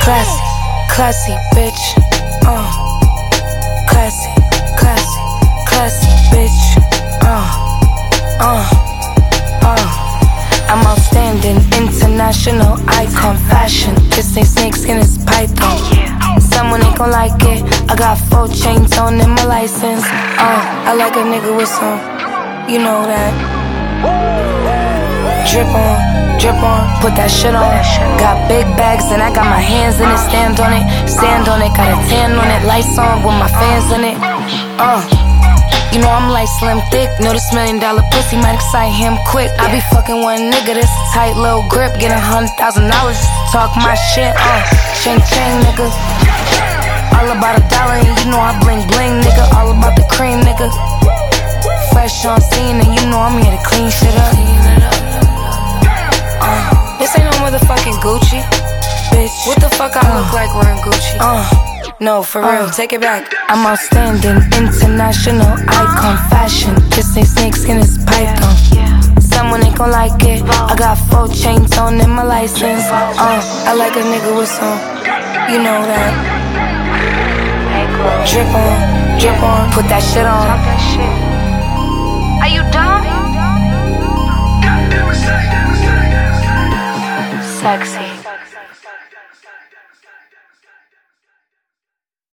Classy, classy, bitch. Classy, classy, classy, bitch. I'm outstanding, international icon, fashion. This ain't snakeskin, it's python. Someone ain't gon' like it. I got 4 chains on in my license. I like a nigga with some, you know that. Drip on, put that shit on. Got big bags and I got my hands in it. Stand on it, got a tan on it. Lights on with my fans in it. You know I'm like slim thick. Know this $1 million pussy might excite him quick. I be fucking one nigga, this a tight little grip. Get $100,000 just to talk my shit. Chain, nigga. All about $1 and you know I bling bling, nigga. All about the cream, nigga. Fresh on scene and you know I'm here to clean shit up. This ain't no motherfucking Gucci, bitch. What the fuck I look like wearing Gucci? No, for real, take it back. I'm outstanding, international icon, fashion. This ain't snakeskin, it's python. Someone ain't gon' like it. I got 4 chains on in my license. I like a nigga with some, you know that. Drip on, put that shit on. Are you dumb? Sexy.